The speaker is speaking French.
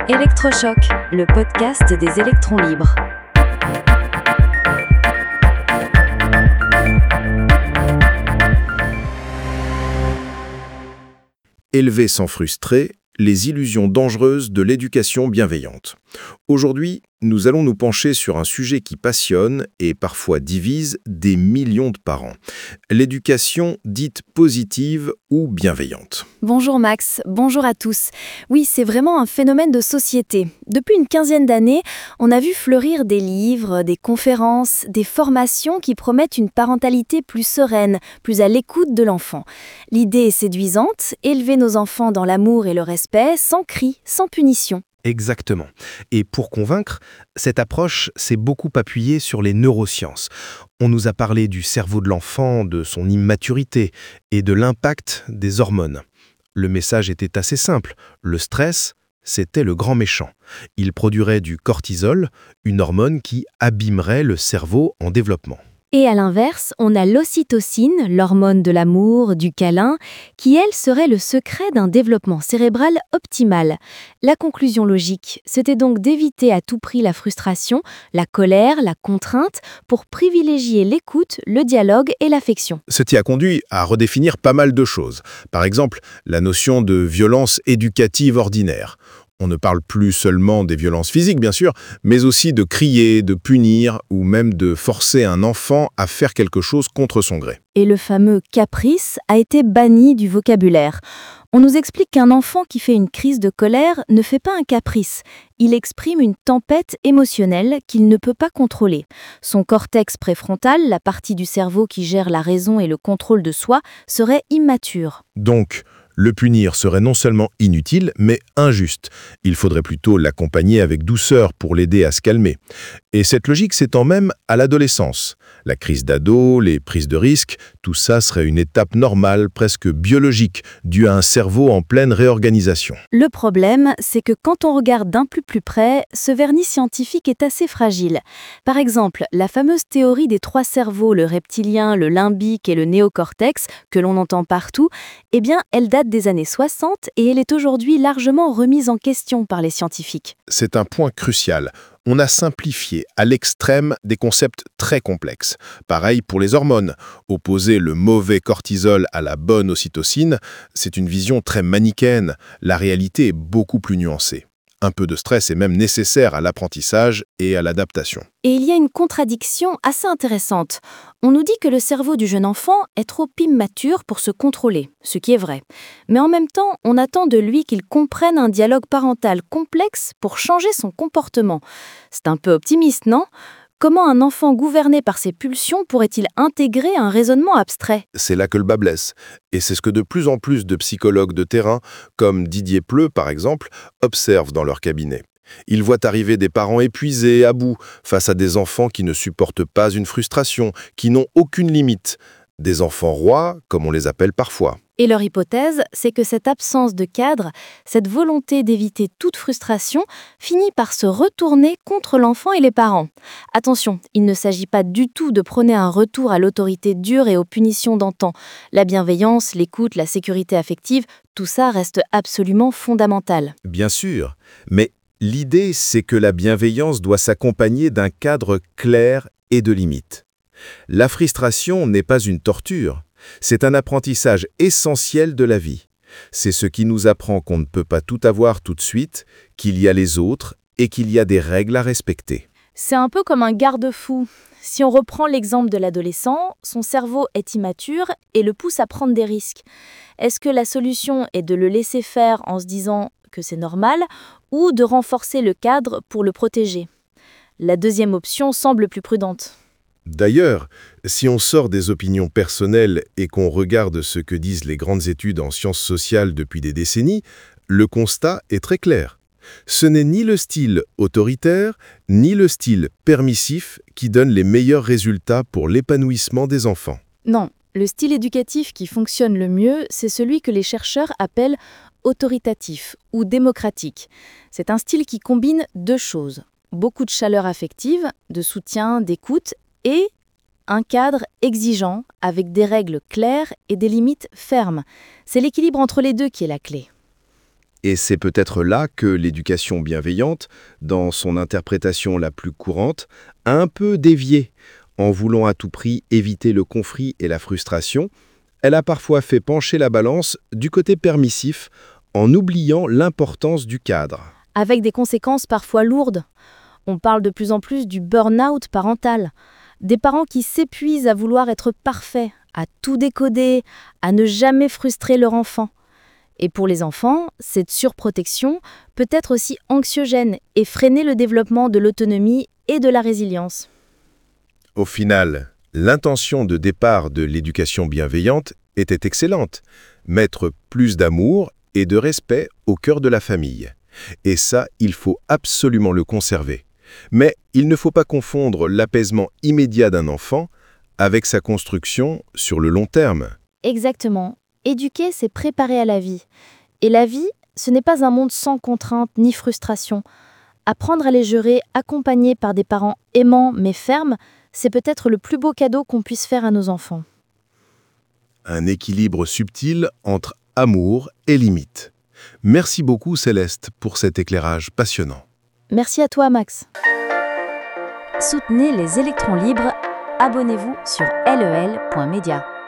Électrochoc, le podcast des électrons libres. Élever sans frustrer, les illusions dangereuses de l'éducation bienveillante. Aujourd'hui, nous allons nous pencher sur un sujet qui passionne et parfois divise des millions de parents. L'éducation dite positive ou bienveillante. Bonjour Max, bonjour à tous. Oui, c'est vraiment un phénomène de société. Depuis une quinzaine d'années, on a vu fleurir des livres, des conférences, des formations qui promettent une parentalité plus sereine, plus à l'écoute de l'enfant. L'idée est séduisante, élever nos enfants dans l'amour et le respect, sans cris, sans punition. Exactement. Et pour convaincre, cette approche s'est beaucoup appuyée sur les neurosciences. On nous a parlé du cerveau de l'enfant, de son immaturité et de l'impact des hormones. Le message était assez simple. Le stress, c'était le grand méchant. Il produirait du cortisol, une hormone qui abîmerait le cerveau en développement. Et à l'inverse, on a l'ocytocine, l'hormone de l'amour, du câlin, qui elle serait le secret d'un développement cérébral optimal. La conclusion logique, c'était donc d'éviter à tout prix la frustration, la colère, la contrainte, pour privilégier l'écoute, le dialogue et l'affection. Ce qui a conduit à redéfinir pas mal de choses. Par exemple, la notion de violence éducative ordinaire. On ne parle plus seulement des violences physiques, bien sûr, mais aussi de crier, de punir ou même de forcer un enfant à faire quelque chose contre son gré. Et le fameux caprice a été banni du vocabulaire. On nous explique qu'un enfant qui fait une crise de colère ne fait pas un caprice. Il exprime une tempête émotionnelle qu'il ne peut pas contrôler. Son cortex préfrontal, la partie du cerveau qui gère la raison et le contrôle de soi, serait immature. Donc, le punir serait non seulement inutile, mais injuste. Il faudrait plutôt l'accompagner avec douceur pour l'aider à se calmer. Et cette logique s'étend même à l'adolescence. La crise d'ado, les prises de risques, tout ça serait une étape normale, presque biologique, due à un cerveau en pleine réorganisation. Le problème, c'est que quand on regarde d'un plus près, ce vernis scientifique est assez fragile. Par exemple, la fameuse théorie des trois cerveaux, le reptilien, le limbique et le néocortex, que l'on entend partout, eh bien, elle date des années 60 et elle est aujourd'hui largement remise en question par les scientifiques. C'est un point crucial. On a simplifié à l'extrême des concepts très complexes. Pareil pour les hormones. Opposer le mauvais cortisol à la bonne ocytocine, c'est une vision très manichéenne. La réalité est beaucoup plus nuancée. Un peu de stress est même nécessaire à l'apprentissage et à l'adaptation. Et il y a une contradiction assez intéressante. On nous dit que le cerveau du jeune enfant est trop immature pour se contrôler, ce qui est vrai. Mais en même temps, on attend de lui qu'il comprenne un dialogue parental complexe pour changer son comportement. C'est un peu optimiste, non ? Comment un enfant gouverné par ses pulsions pourrait-il intégrer un raisonnement abstrait ? C'est là que le bas blesse. Et c'est ce que de plus en plus de psychologues de terrain, comme Didier Pleu par exemple, observent dans leur cabinet. Ils voient arriver des parents épuisés, à bout, face à des enfants qui ne supportent pas une frustration, qui n'ont aucune limite. Des enfants rois, comme on les appelle parfois. Et leur hypothèse, c'est que cette absence de cadre, cette volonté d'éviter toute frustration, finit par se retourner contre l'enfant et les parents. Attention, il ne s'agit pas du tout de prôner un retour à l'autorité dure et aux punitions d'antan. La bienveillance, l'écoute, la sécurité affective, tout ça reste absolument fondamental. Bien sûr, mais l'idée, c'est que la bienveillance doit s'accompagner d'un cadre clair et de limites. La frustration n'est pas une torture, c'est un apprentissage essentiel de la vie. C'est ce qui nous apprend qu'on ne peut pas tout avoir tout de suite, qu'il y a les autres et qu'il y a des règles à respecter. C'est un peu comme un garde-fou. Si on reprend l'exemple de l'adolescent, son cerveau est immature et le pousse à prendre des risques. Est-ce que la solution est de le laisser faire en se disant que c'est normal ou de renforcer le cadre pour le protéger ? La deuxième option semble plus prudente. D'ailleurs, si on sort des opinions personnelles et qu'on regarde ce que disent les grandes études en sciences sociales depuis des décennies, le constat est très clair. Ce n'est ni le style autoritaire, ni le style permissif qui donne les meilleurs résultats pour l'épanouissement des enfants. Non, le style éducatif qui fonctionne le mieux, c'est celui que les chercheurs appellent autoritatif ou démocratique. C'est un style qui combine deux choses. Beaucoup de chaleur affective, de soutien, d'écoute et un cadre exigeant avec des règles claires et des limites fermes. C'est l'équilibre entre les deux qui est la clé. Et c'est peut-être là que l'éducation bienveillante, dans son interprétation la plus courante, a un peu dévié. En voulant à tout prix éviter le conflit et la frustration, elle a parfois fait pencher la balance du côté permissif en oubliant l'importance du cadre. Avec des conséquences parfois lourdes. On parle de plus en plus du burn-out parental. Des parents qui s'épuisent à vouloir être parfaits, à tout décoder, à ne jamais frustrer leur enfant. Et pour les enfants, cette surprotection peut être aussi anxiogène et freiner le développement de l'autonomie et de la résilience. Au final, l'intention de départ de l'éducation bienveillante était excellente, mettre plus d'amour et de respect au cœur de la famille. Et ça, il faut absolument le conserver. Mais il ne faut pas confondre l'apaisement immédiat d'un enfant avec sa construction sur le long terme. Exactement. Éduquer, c'est préparer à la vie. Et la vie, ce n'est pas un monde sans contraintes ni frustration. Apprendre à les gérer, accompagné par des parents aimants mais fermes, c'est peut-être le plus beau cadeau qu'on puisse faire à nos enfants. Un équilibre subtil entre amour et limite. Merci beaucoup Céleste pour cet éclairage passionnant. Merci à toi, Max. Soutenez les électrons libres. Abonnez-vous sur lel.media.